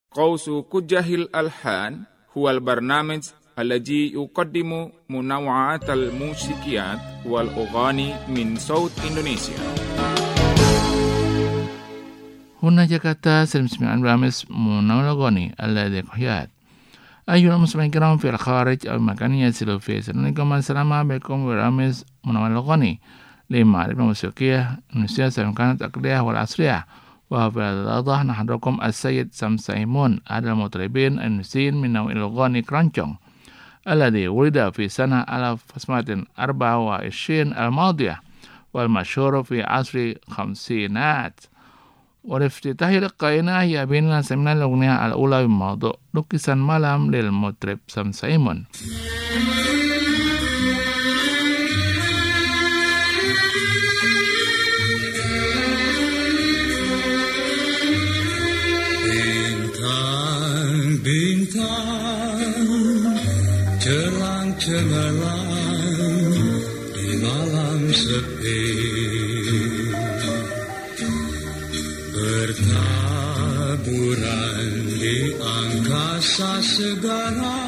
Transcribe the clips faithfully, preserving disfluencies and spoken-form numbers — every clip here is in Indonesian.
Qausu Kujahil Alhan huwal barnamij الذي يقدم منوعات الموسيقيات والأغاني من صوت إندونيسيا. هنا جاكرتا سلم برامج منوعات الذي قياد. أيها المستمعين الكرام في الخارج أو مكان يصلوا فيه سلامكم السلام عليكم برامج منوعات لمعرفة موسيقية إندونيسيا سواء كانت التقليدية والعصرية. وفي هذا نحضركم السيد سام سايمون أحد المطربين الإندونيسيين من نوع الأغاني كرانشونغ الذي ولد في سنة ألف وتسعمائة وأربعة وعشرين الماضية والمشهور في عصر الخمسينات. والافتتاح لقائنا هي بين سمنا الأغنية الأولى بموضوع لوكيسان مالام للمطرب سام سايمون. Bintang, bintang cerang cemerlang di malam sepi, bertaburan di angkasa segala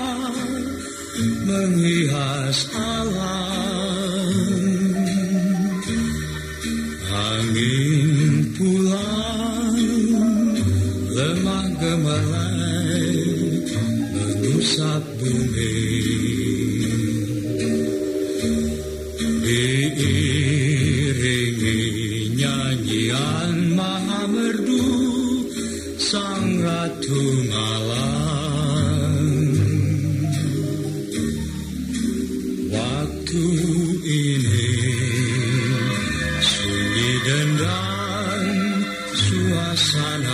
menghias alam. Angin pulang lemah gemerlap mengusap bumi, diiringi nyanyian maha merdu sang ratu malam. Waktu ini sunyi dendam suasana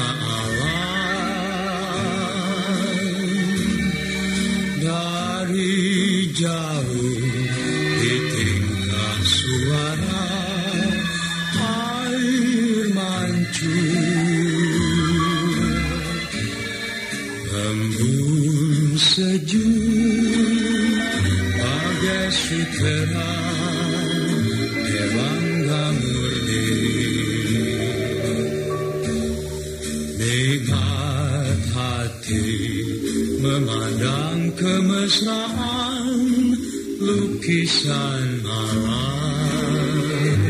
jauh ditingkah suara air mancur, embun sejuk bagai sutera dewangga murni. Nikmat hati memandang kemesraan lukisan malam.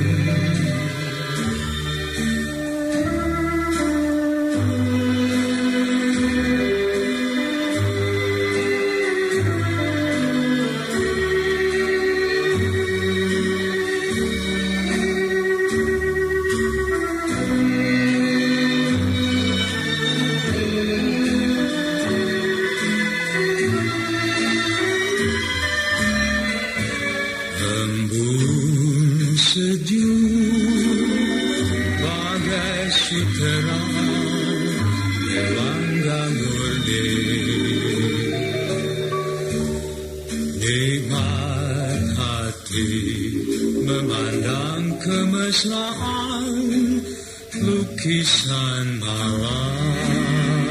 Nikmat hati memandang kemesraan lukisan malam.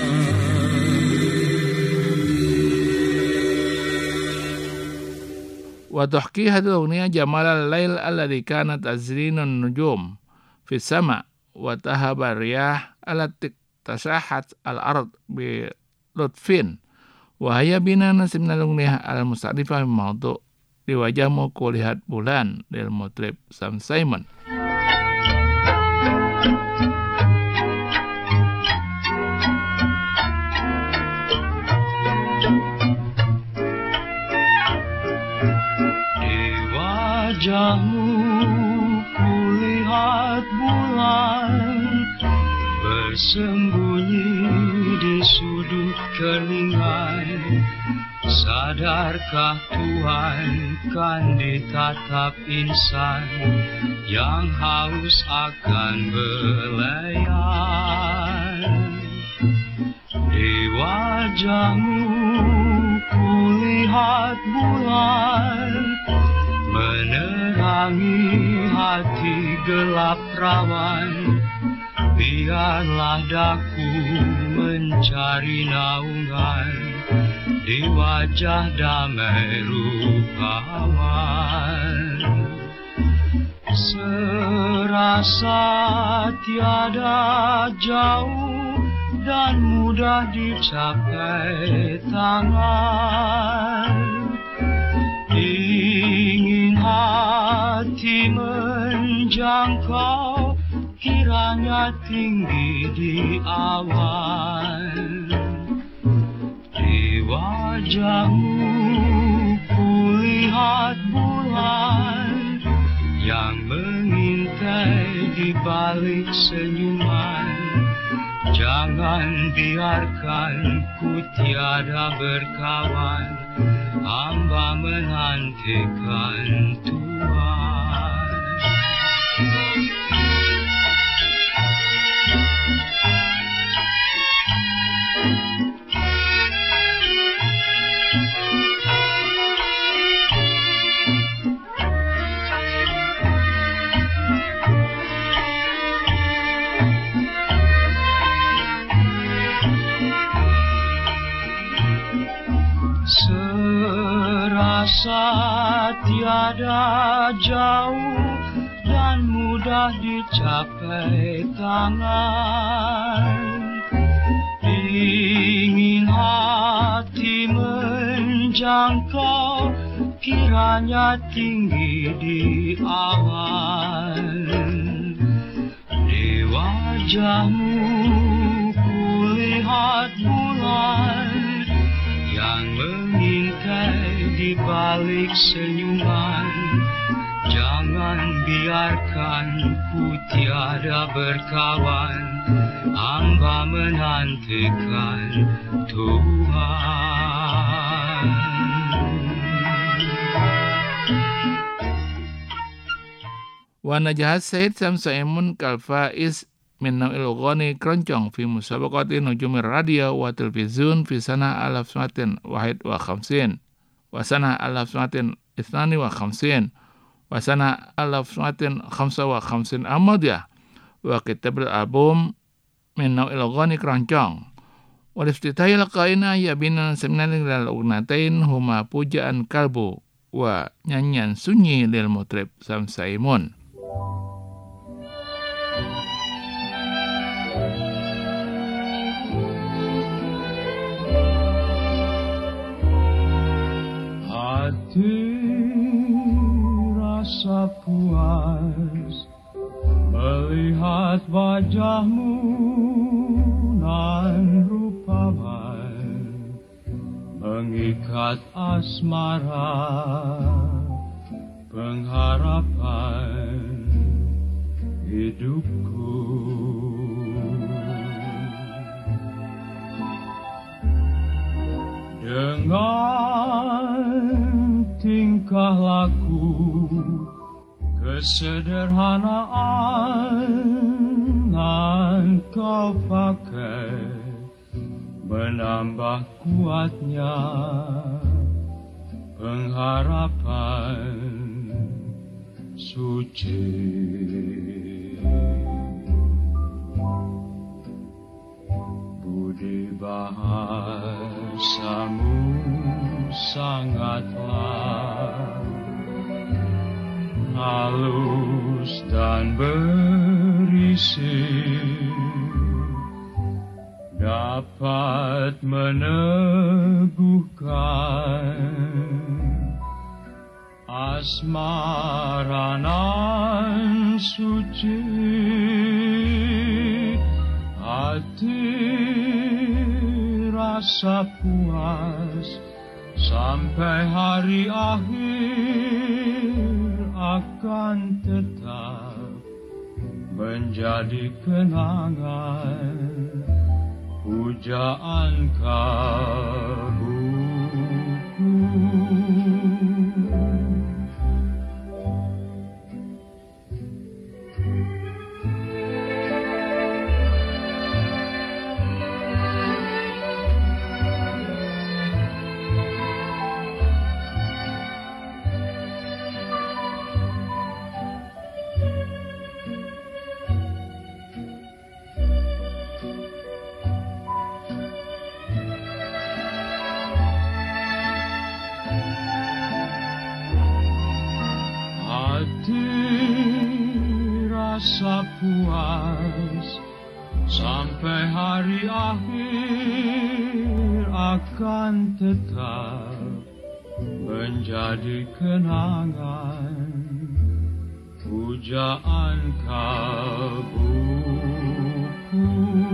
وتحكي هذه الأغنية جمال الليل الذي كانت تزين النجوم في السماء وتهب الرياح التي تشاحت الأرض بلطف. وهي bina nasibna الأغنية المستعرفة بموضوع di wajahmu kulihat bulan dari mutrib Sam Simon. Di wajahmu kulihat bulan bersembunyi di sudut keningan. Sadarkah Tuhan kan ditatap insan yang haus akan belayan? Di wajahmu kulihat bulan menerangi hati gelap rawan. Biarlah daku mencari naungan di wajah damai rupawan. Serasa tiada jauh dan mudah dicapai tangan. Ingin hati menjangkau, kiranya tinggi di awan. Di wajahmu kulihat bulan yang mengintai di balik senyuman. Jangan biarkan ku tiada berkawan, hamba menantikan Tuhan. Serasa tiada jauh dan mudah dicapai tangan. Ingin hati menjangkau, kiranya tinggi di awan. Di wajahmu kulihat bulan yang mengintai di balik senyuman. Jangan biarkan ku tiada berkawan, hamba menantikan Tuhan. Wa najahat Said Samsaimun kal faiz min naw'il ghani keroncong fi musabaqati nujumir radio wa televizun fi sana alaf sumatin wahid wa khamsin wa sana alaf sumatin ithnani wa khamsin wa sana alaf sumatin khamsa wa khamsin amadiyah wa kitab al-album min naw'il ghani keroncong wal iftitahil qaina ya binan seminan lil ugnatain huma pujaan kalbu wa nyanyian sunyi lil mutrib Samsaimun. Rasa puas melihat wajahmu nan rupawan, mengikat asmara pengharapan hidupku. Dengan tingkah laku kesederhanaan yang kau pakai menambah kuatnya pengharapan suci. Budi bahasamu sangatlah halus dan berisi, dapat meneguhkan asmara nan suci. Hati rasa puas sampai hari akhir akan tetap menjadi kenangan, pujaan kalbuku. Rasa puas sampai hari akhir akan tetap menjadi kenangan pujaan kalbuku.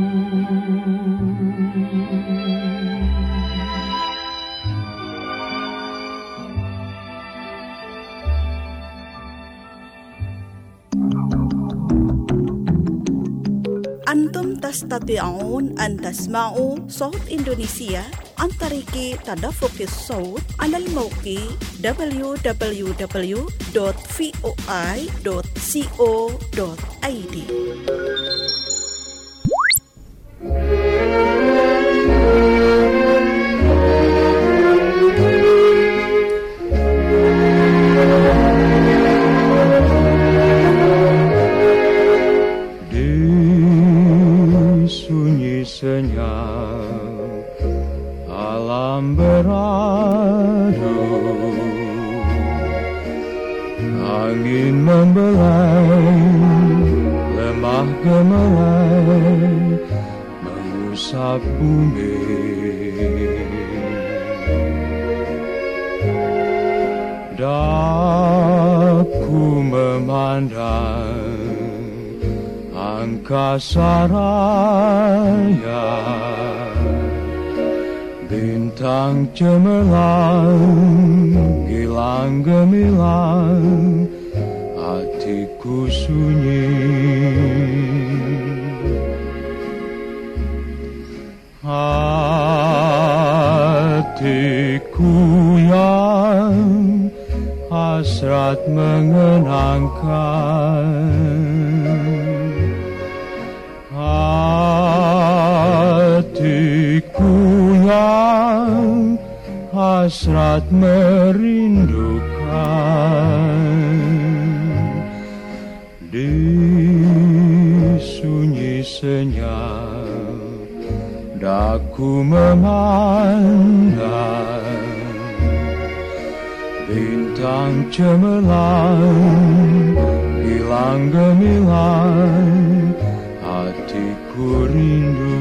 Antum tastati'un an tasma'u صوت إندونيسيا عن طريق تدفق الصوت على الموقع double-u double-u double-u dot voi dot co dot i d. Senyap alam beradu, angin membelai, lemah gemelai mengusap bumi. Daku memandang angkasa raya, bintang cemerlang, gilang gemilang, hatiku sunyi. Hatiku yang hasrat mengenangkan, hatiku yang hasrat merindukan, di sunyi senyap daku memandang bintang cemerlang, gilang gemilang, hatiku rindu.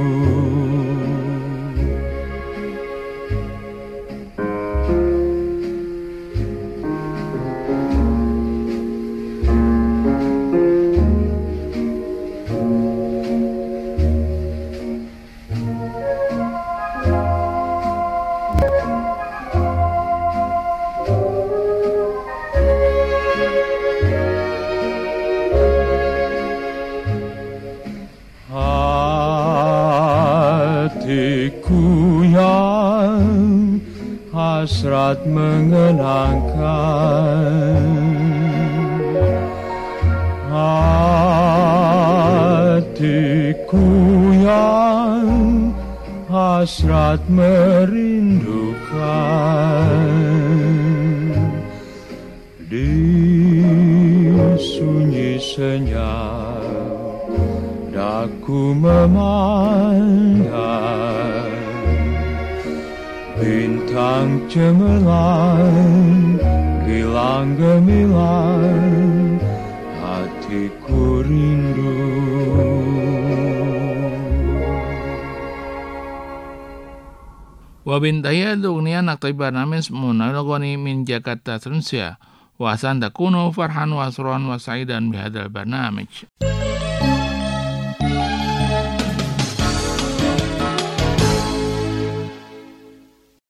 Hatiku yang hasrat mengenangkan, hatiku yang hasrat merindukan, di sunyi senyap daku memandang bintang cemerlang, gilang gemilang, hatiku rindu. وبالتالي الأغنية نقطة برنامج مناولة من جاكرتا تونسيا، وأسان تكونوا فرحا وسرورا وسعيدا بهذا البرنامج.